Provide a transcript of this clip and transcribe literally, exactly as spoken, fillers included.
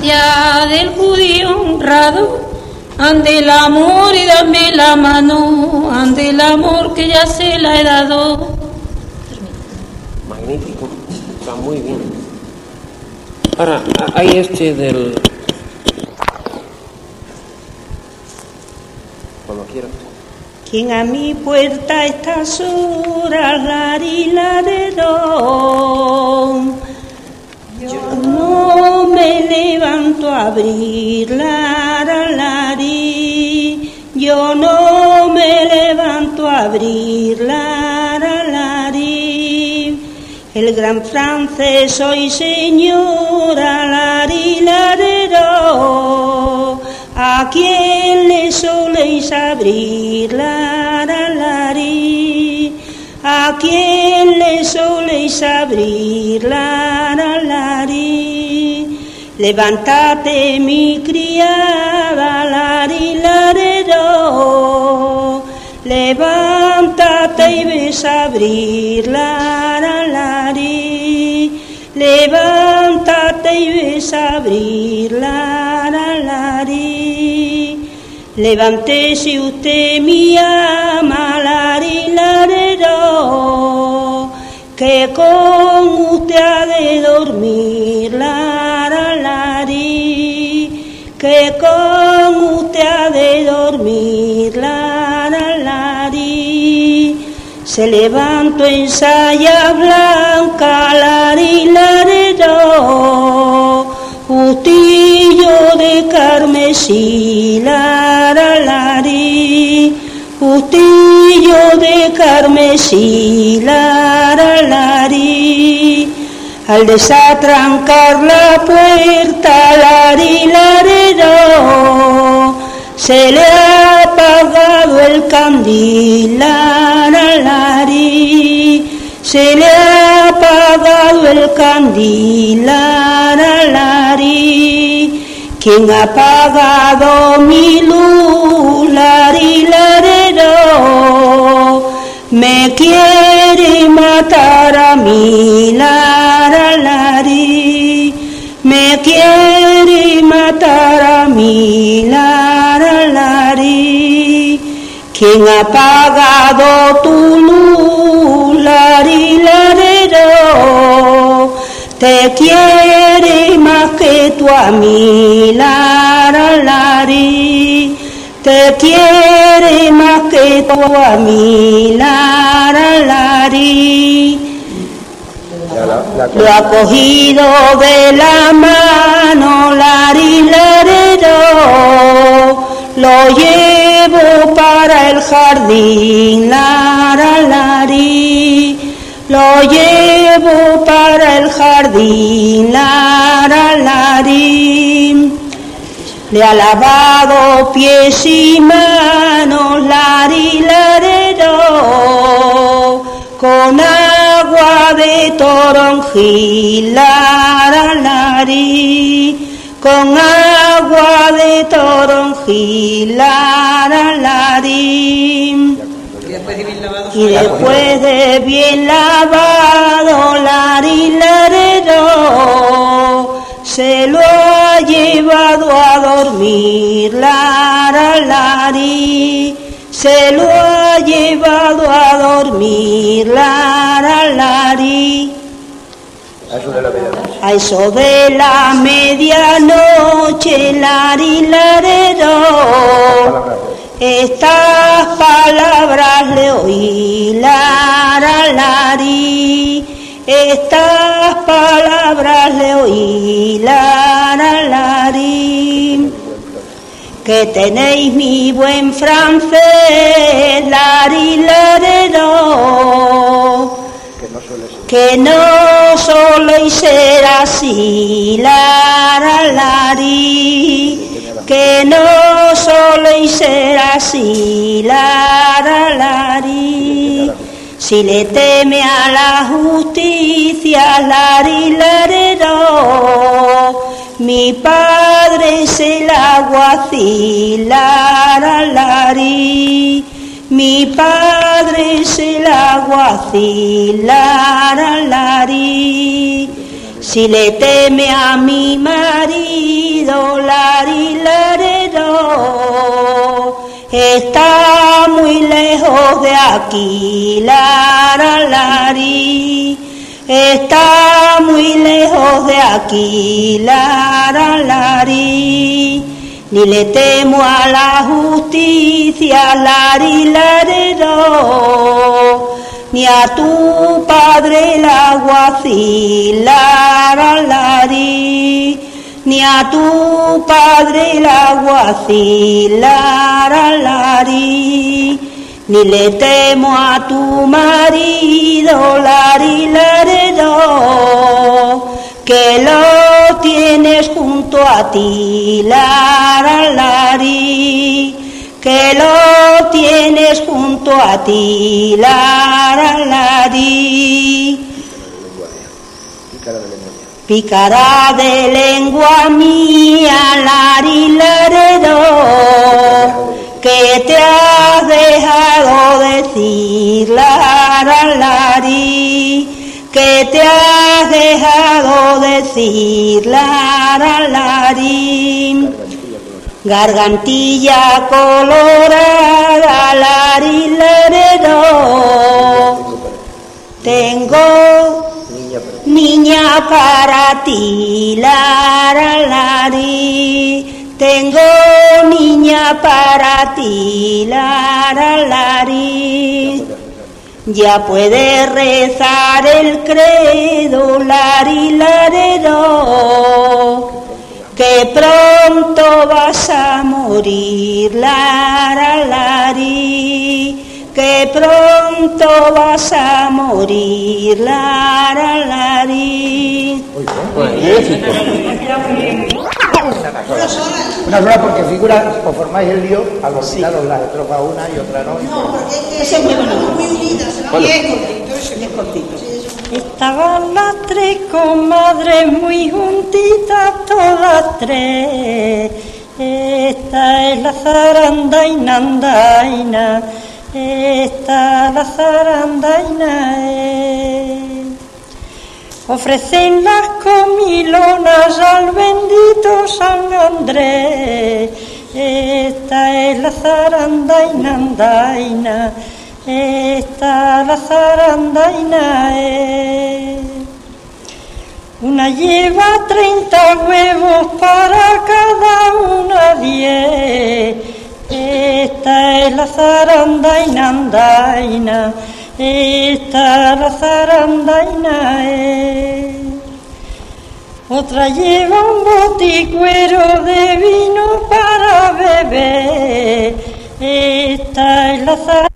gracia del judío honrado, ante el amor y dame la mano, ante el amor que ya se la he dado. Magnífico, está muy bien. Ahora, hay este del... Cuando quieras. Quien a mi puerta a estas horas larilaredó, yo no me levanto a abrir la lari, yo no me levanto a abrir la lari. El gran francés hoy señora larilaredó, ¿a quién le soléis abrir la lari? ¿A quién le soléis abrir la lari? Levántate mi criada larilaredó, levántate y ves a abrir la lari. Levántate y ves a abrir la lari. Levántese usted mi ama larilaredó, que con usted ha de dormir la lari, que con usted ha de dormir la lari. Se levantó en saya blanca larilaredó, justillo de carmesí lari, justillo de carmesí lari. Al desatrancar la puerta larilaredó, se le ha apagado el candil lari, se le ha apagado el candil lari. ¿Quién ha apagado mi luz larilaredó? Me quiere matar a mí lari, me quiere matar a mí lari. ¿Quién ha apagado tu luz larilaredó? Te quiere más que tú a mí lari, te quiere más que tú a mí lari. Lo ha cogido de la mano larilaredó, lo llevo para el jardín lari, lo llevo para el jardín lari. Le ha lavado pies y manos larilaredó, con agua de toronjil lari, con agua de toronjil lari. Y después de bien lavado larilaredó, se lo ha llevado a dormir lari, se lo ha llevado a dormir lari. A eso de la medianoche larilaredó, estas palabras le oí lari, estas palabras le oí lari. Que tenéis mi buen francés larilaredó, que no soléis ser así lari, que no soléis ser así lari. Si le teme a la justicia larilaredó, mi padre es el alguacil lari, mi padre es el alguacil lari. Si le teme a mi marido larirarero. Está muy lejos de aquí, laralari. Está muy lejos de aquí, laralari. Ni le temo a la justicia, larilarero, ni a tu padre el alguacil, laralari, ni a tu padre el alguacil, laralari, ni le temo a tu marido, larilarero, que lo tienes junto a ti, laralari, que lo tienes junto a ti, laralari. Pícara de lengua mía, larilarero, que te has dejado decir, laralari, que te has dejado decir, laralari. Gargantilla colorada, larilarero, tengo niña para ti, laralari, tengo niña para ti, laralari. Ya puedes rezar el credo, larilarero, que pronto vas a morir, laralari, que pronto vas a morir, laralari. Una sola porque figura, os formáis el lío al volcar las estrofas una y otra no. No, porque ese es muy unidas, y es cortito, ese es cortito. Estaban las tres comadres muy juntitas, todas tres. Esta es la zarandaina, andaina, esta la zarandaina es. Ofrecen las comilonas al bendito San Andrés. Esta es la zarandaina, andaina, esta la zarandaina es. Una lleva treinta huevos, para cada una diez. Esta es la zarandaina, andaina, esta la zarandaina es. Otra lleva un boticuero de vino para beber. Esta es la zarandaina.